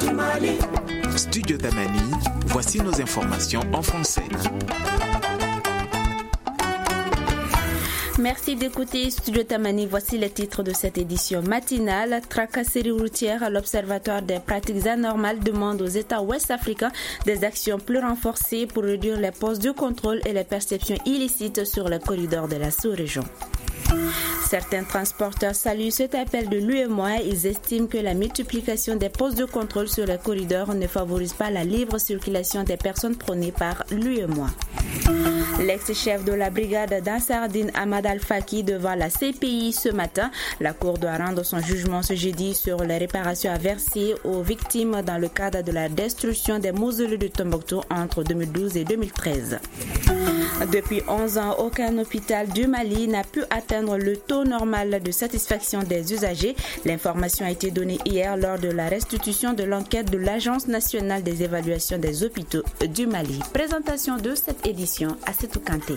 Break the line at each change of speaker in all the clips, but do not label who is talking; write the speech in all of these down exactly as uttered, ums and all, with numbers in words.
du Mali.
Studio Tamani, voici nos informations en français.
Merci d'écouter Studio Tamani. Voici les titres de cette édition matinale. Tracasserie routière, l'Observatoire des pratiques anormales demande aux États ouest-africains des actions plus renforcées pour réduire les postes de contrôle et les perceptions illicites sur le corridor de la sous-région. Certains transporteurs saluent cet appel de l'U E M O A. Ils estiment que la multiplication des postes de contrôle sur les corridors ne favorise pas la libre circulation des personnes prônées par l'U E M O A. L'ex-chef de la brigade d'Ansardine, Ahmad Al-Faki, devant la C P I ce matin. La Cour doit rendre son jugement ce jeudi sur les réparations à verser aux victimes dans le cadre de la destruction des mausolées de Tombouctou entre deux mille douze et deux mille treize. Depuis onze ans, aucun hôpital du Mali n'a pu atteindre le taux normal de satisfaction des usagers. L'information a été donnée hier lors de la restitution de l'enquête de l'Agence nationale des évaluations des hôpitaux du Mali. Présentation de cette édition à Setou Kanté.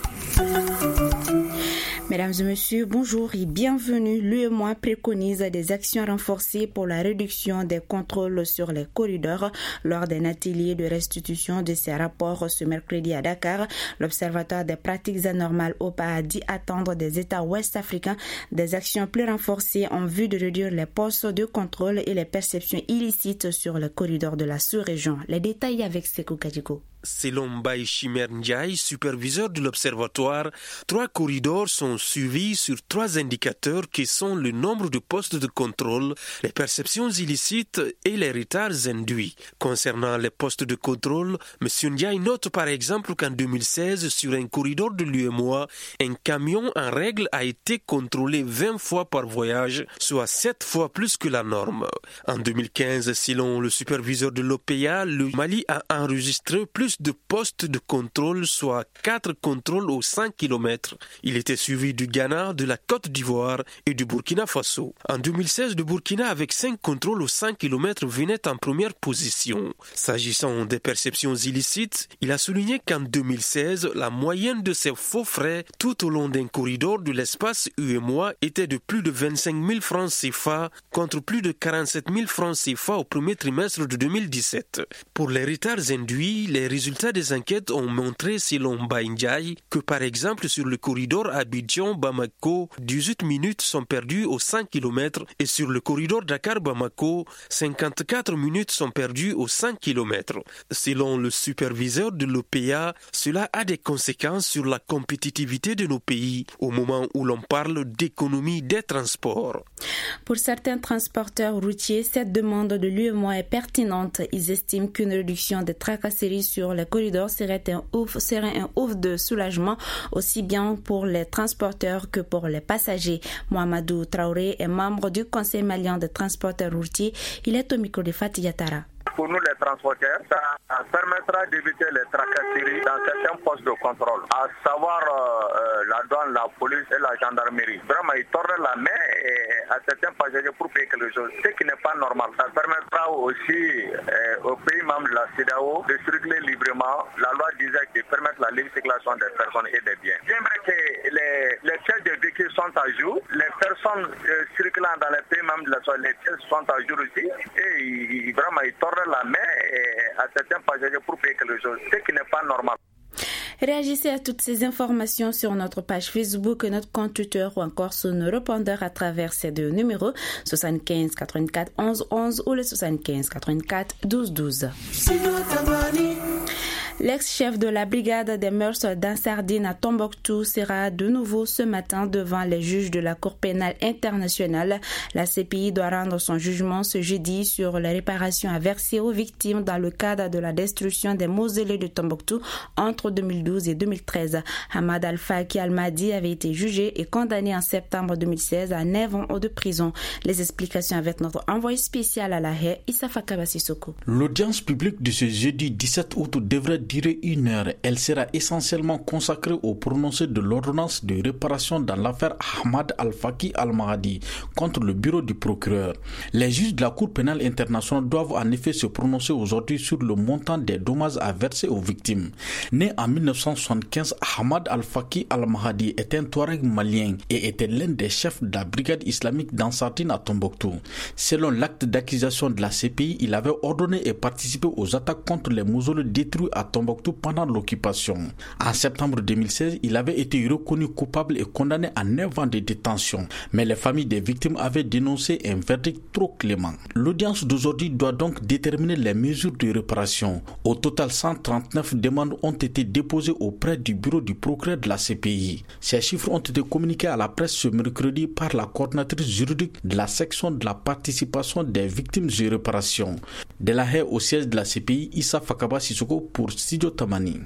Mesdames et messieurs, bonjour et bienvenue. L'U E M O A préconise des actions renforcées pour la réduction des contrôles sur les corridors. Lors d'un atelier de restitution de ces rapports ce mercredi à Dakar, l'Observatoire des pratiques anormales O P A a dit attendre des États ouest-africains des actions plus renforcées en vue de réduire les postes de contrôle et les perceptions illicites sur le corridor de la sous-région. Les détails avec Sekou Kadiko.
Selon Baye Chimer Ndiaye, superviseur de l'Observatoire, trois corridors sont suivis sur trois indicateurs qui sont le nombre de postes de contrôle, les perceptions illicites et les retards induits. Concernant les postes de contrôle, M. Ndiaye note par exemple qu'en deux mille seize, sur un corridor de l'U E M O A, un camion en règle a été contrôlé vingt fois par voyage, soit sept fois plus que la norme. En deux mille quinze, selon le superviseur de l'O P A, le Mali a enregistré plus de postes de contrôle, soit quatre contrôles aux cinq kilomètres. Il était suivi du Ghana, de la Côte d'Ivoire et du Burkina Faso. En deux mille seize, le Burkina, avec cinq contrôles aux cinq kilomètres, venait en première position. S'agissant des perceptions illicites, il a souligné qu'en deux mille seize, la moyenne de ces faux frais tout au long d'un corridor de l'espace U E M O A était de plus de vingt-cinq mille francs C F A contre plus de quarante-sept mille francs C F A au premier trimestre de deux mille dix-sept. Pour les retards induits, les résultats des enquêtes ont montré, selon Baye Ndiaye, que par exemple sur le corridor Abidjan-Bamako, dix-huit minutes sont perdues aux cinq kilomètres et sur le corridor Dakar-Bamako, cinquante-quatre minutes sont perdues aux cinq kilomètres. Selon le superviseur de l'O P A, cela a des conséquences sur la compétitivité de nos pays au moment où l'on parle d'économie des transports.
Pour certains transporteurs routiers, cette demande de l'U E M O A est pertinente. Ils estiment qu'une réduction des tracasseries sur les corridors serait un ouf, serait un ouf de soulagement aussi bien pour les transporteurs que pour les passagers. Mohamedou Traoré est membre du Conseil malien des transporteurs routiers. Il est au micro de Fatih Yatara.
Pour nous les transporteurs, ça permettra d'éviter les tracasseries dans certains postes de contrôle, à savoir euh, la douane, la police et la gendarmerie. Vraiment, ils tordent la main à certains passagers pour payer quelque chose, ce qui n'est pas normal. Ça permettra aussi euh, aux pays membres de la C E D E A O de circuler librement. La loi disait qu'il permet la libre circulation des personnes et des biens. Bien vrai que les, les pièces de véhicules sont à jour, les personnes euh, circulant dans les pays membres de la C E D E A O, les pièces sont à jour aussi, et ils, vraiment, ils tordent la main à certains passagers pour payer quelque chose, ce qui n'est pas normal.
Réagissez à toutes ces informations sur notre page Facebook, notre compte Twitter ou encore sur nos répondeurs à travers ces deux numéros soixante-quinze quatre-vingt-quatre onze onze ou le soixante-quinze quatre-vingt-quatre douze douze. L'ex-chef de la brigade des mœurs d'Ansardine à Tombouctou sera de nouveau ce matin devant les juges de la Cour pénale internationale. La C P I doit rendre son jugement ce jeudi sur les réparations à verser aux victimes dans le cadre de la destruction des mausolées de Tombouctou entre deux mille douze et deux mille treize. Ahmad Al-Faki Al-Mahdi avait été jugé et condamné en septembre deux mille seize à neuf ans de prison. Les explications avec notre envoyé spécial à La Haye, Issa Fakaba Sissoko.
L'audience publique de ce jeudi dix-sept août devrait
durer une heure. Elle sera essentiellement consacrée au prononcé de l'ordonnance de réparation dans l'affaire Ahmad Al-Faki Al-Mahdi contre le bureau du procureur. Les juges de la Cour pénale internationale doivent en effet se prononcer aujourd'hui sur le montant des dommages à verser aux victimes. Né en mille neuf cent soixante-quinze, Ahmad Al-Faki Al-Mahdi est un Touareg malien et était l'un des chefs de la brigade islamique d'Ansartine à Tombouctou. Selon l'acte d'accusation de la C P I, il avait ordonné et participé aux attaques contre les mausolées détruits à Tombouctou pendant l'occupation. En septembre deux mille seize, il avait été reconnu coupable et condamné à neuf ans de détention. Mais les familles des victimes avaient dénoncé un verdict trop clément. L'audience d'aujourd'hui doit donc déterminer les mesures de réparation. Au total, cent trente-neuf demandes ont été déposées auprès du bureau du procureur de la C P I. Ces chiffres ont été communiqués à la presse ce mercredi par la coordinatrice juridique de la section de la participation des victimes et réparations. De la Haye au siège de la C P I, Issa Fakaba Sissoko pour Studio Tamani.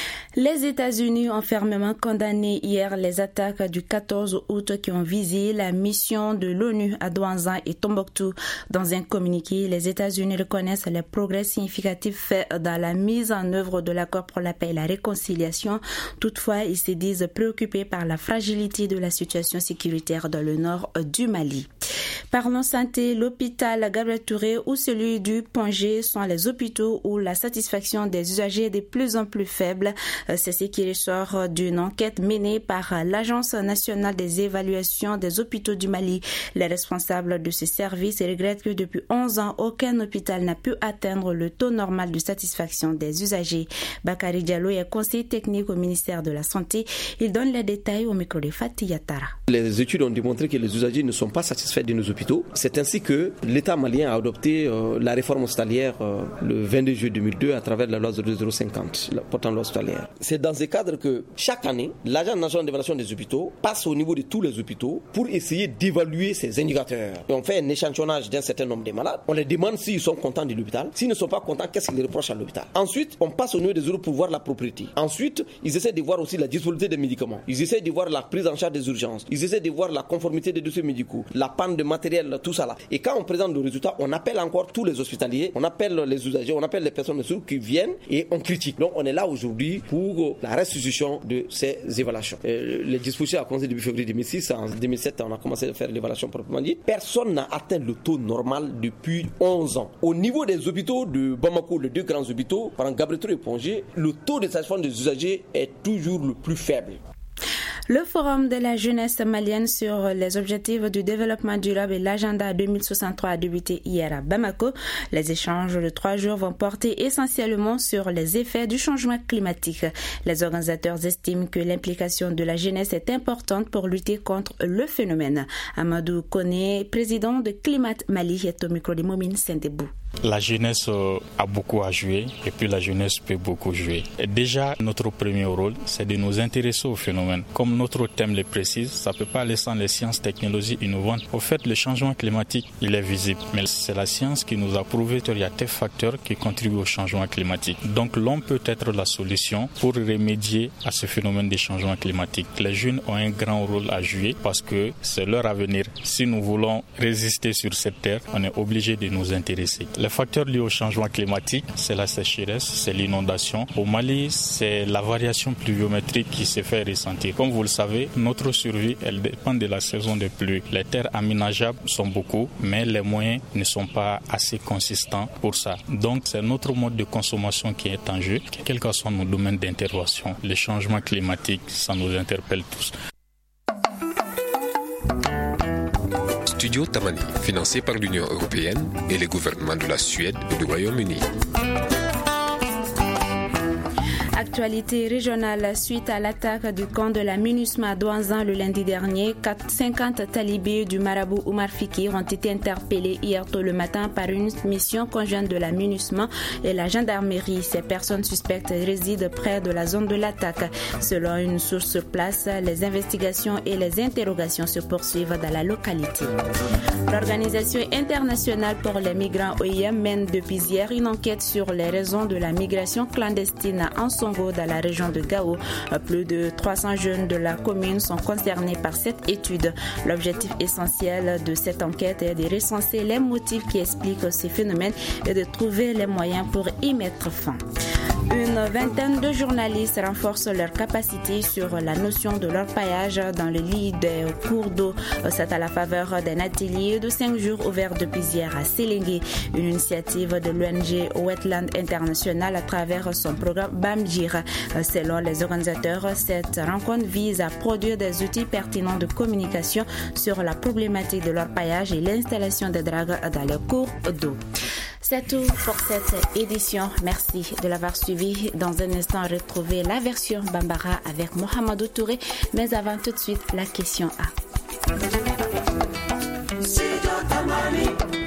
Les États-Unis ont fermement condamné hier les attaques du quatorze août qui ont visé la mission de l'ONU à Douentza et Tombouctou. Dans un communiqué, les États-Unis reconnaissent les progrès significatifs faits dans la mise en œuvre de l'accord pour la paix et la réconciliation. Toutefois, ils se disent préoccupés par la fragilité de la situation sécuritaire dans le nord du Mali. Parlons santé, l'hôpital Gabriel Touré ou celui du Pongé sont les hôpitaux où la satisfaction des usagers est de plus en plus faible. C'est ce qui ressort d'une enquête menée par l'Agence nationale des évaluations des hôpitaux du Mali. Les responsables de ce service regrettent que depuis onze ans, aucun hôpital n'a pu atteindre le taux normal de satisfaction des usagers. Bakary Diallo est conseiller technique au ministère de la Santé. Il donne les détails au micro de Fatih Yatara.
Les études ont démontré que les usagers ne sont pas satisfaits de nos hôpitaux. C'est ainsi que l'État malien a adopté euh, la réforme hospitalière euh, le vingt-deux juillet deux mille deux à travers la loi zéro zéro cinquante, la portant loi hospitalière. C'est dans ce cadre que chaque année, l'Agence nationale d'évaluation des hôpitaux passe au niveau de tous les hôpitaux pour essayer d'évaluer ces indicateurs. Et on fait un échantillonnage d'un certain nombre de malades. On les demande s'ils sont contents de l'hôpital. S'ils ne sont pas contents, qu'est-ce qu'ils reprochent à l'hôpital. Ensuite, on passe au niveau des autres pour voir la propriété. Ensuite, ils essaient de voir aussi la disponibilité des médicaments. Ils essaient de voir la prise en charge des urgences. Ils essaient de voir la conformité des dossiers médicaux, la panne de matériel, tout ça là. Et quand on présente le résultat, on appelle encore tous les hospitaliers, on appelle les usagers, on appelle les personnes de soins qui viennent et on critique. Donc on est là aujourd'hui pour la restitution de ces évaluations. Euh, les dispositions ont commencé depuis février deux mille six. En deux mille sept, on a commencé à faire l'évaluation proprement dit. Personne n'a atteint le taux normal depuis onze ans. Au niveau des hôpitaux de Bamako, les deux grands hôpitaux, par exemple Gabriel Touré et Pongé, le taux de satisfaction des usagers est toujours le plus faible.
Le Forum de la jeunesse malienne sur les objectifs du développement durable et l'agenda deux mille soixante-trois a débuté hier à Bamako. Les échanges de trois jours vont porter essentiellement sur les effets du changement climatique. Les organisateurs estiment que l'implication de la jeunesse est importante pour lutter contre le phénomène. Amadou Kone, président de Climat Mali, est au micro de Momine Saint-Debou.
La jeunesse a beaucoup à jouer et puis la jeunesse peut beaucoup jouer. Et déjà, notre premier rôle, c'est de nous intéresser au phénomène. Comme notre thème le précise, ça ne peut pas aller sans les sciences, technologies innovantes. Au fait, le changement climatique, il est visible. Mais c'est la science qui nous a prouvé qu'il y a des facteurs qui contribuent au changement climatique. Donc l'homme peut être la solution pour remédier à ce phénomène de changement climatique. Les jeunes ont un grand rôle à jouer parce que c'est leur avenir. Si nous voulons résister sur cette terre, on est obligé de nous intéresser. Les facteurs liés au changement climatique, c'est la sécheresse, c'est l'inondation. Au Mali, c'est la variation pluviométrique qui se fait ressentir. Comme vous le savez, notre survie, elle dépend de la saison des pluies. Les terres aménageables sont beaucoup, mais les moyens ne sont pas assez consistants pour ça. Donc, c'est notre mode de consommation qui est en jeu, quel que soit nos domaines d'intervention. Le changement climatique, ça nous interpelle tous.
Studio Tamani, financé par l'Union européenne et les gouvernements de la Suède et du Royaume-Uni.
Actualité régionale suite à l'attaque du camp de la MINUSMA à Douentza le lundi dernier. cinquante talibés du marabout Oumar Fikir ont été interpellés hier tôt le matin par une mission conjointe de la MINUSMA et la gendarmerie. Ces personnes suspectes résident près de la zone de l'attaque. Selon une source sur place, les investigations et les interrogations se poursuivent dans la localité. L'Organisation internationale pour les migrants O I M mène depuis hier une enquête sur les raisons de la migration clandestine en Songo dans la région de Gao. Plus de trois cents jeunes de la commune sont concernés par cette étude. L'objectif essentiel de cette enquête est de recenser les motifs qui expliquent ces phénomènes et de trouver les moyens pour y mettre fin. Une vingtaine de journalistes renforcent leur capacité sur la notion de leur paillage dans le lit des cours d'eau. C'est à la faveur d'un atelier de cinq jours ouvert depuis hier à Sélégué, une initiative de l'O N G Wetland International à travers son programme BAMJIR. Selon les organisateurs, cette rencontre vise à produire des outils pertinents de communication sur la problématique de leur paillage et l'installation des dragues dans les cours d'eau. C'est tout pour cette édition. Merci de l'avoir suivi. Dans un instant, retrouvez la version Bambara avec Mohamedou Touré. Mais avant, tout de suite, la question A.